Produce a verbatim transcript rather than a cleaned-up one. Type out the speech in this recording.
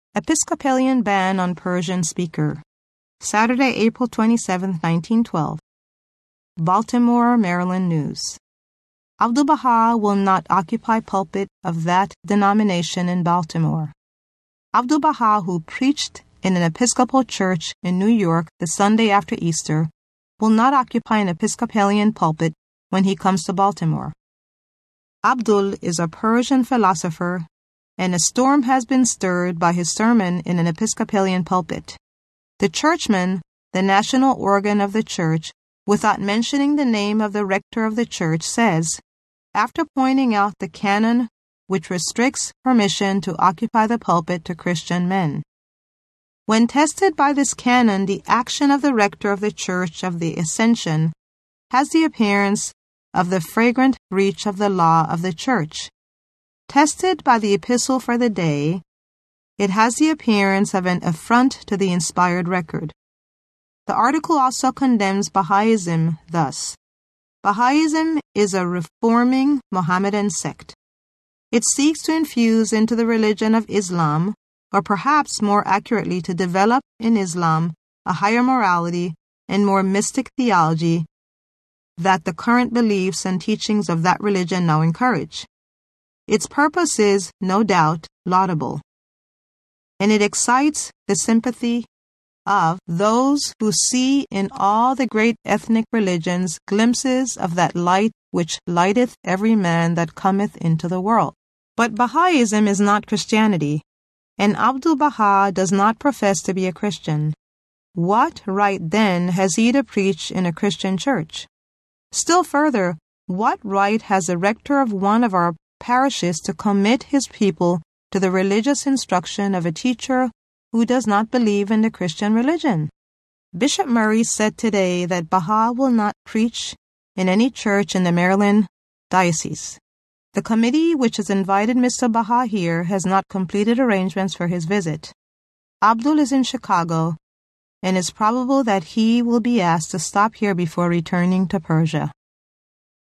Episcopalian ban on Persian speaker. Saturday, April twenty-seventh, nineteen twelve. Baltimore, Maryland News. Abdu'l-Baha will not occupy pulpit of that denomination in Baltimore. Abdu'l-Baha, who preached in an Episcopal church in New York the Sunday after Easter, will not occupy an Episcopalian pulpit when he comes to Baltimore. Abdul is a Persian philosopher, and a storm has been stirred by his sermon in an Episcopalian pulpit. The churchman, the national organ of the church, without mentioning the name of the rector of the church, says, after pointing out the canon which restricts permission to occupy the pulpit to Christian men. When tested by this canon, the action of the rector of the Church of the Ascension has the appearance of the flagrant breach of the law of the church. Tested by the epistle for the day, it has the appearance of an affront to the inspired record. The article also condemns Baha'ism thus. Baha'ism is a reforming Mohammedan sect. It seeks to infuse into the religion of Islam, or perhaps more accurately to develop in Islam a higher morality and more mystic theology that the current beliefs and teachings of that religion now encourage. Its purpose is, no doubt, laudable, and it excites the sympathy of those who see in all the great ethnic religions glimpses of that light which lighteth every man that cometh into the world. But Baha'ism is not Christianity, and Abdu'l-Baha does not profess to be a Christian. What right then has he to preach in a Christian church? Still further, what right has the rector of one of our parishes to commit his people to the religious instruction of a teacher who does not believe in the Christian religion? Bishop Murray said today that Baha will not preach in any church in the Maryland diocese. The committee which has invited Mister Baha here has not completed arrangements for his visit. Abdul is in Chicago, and it's probable that he will be asked to stop here before returning to Persia.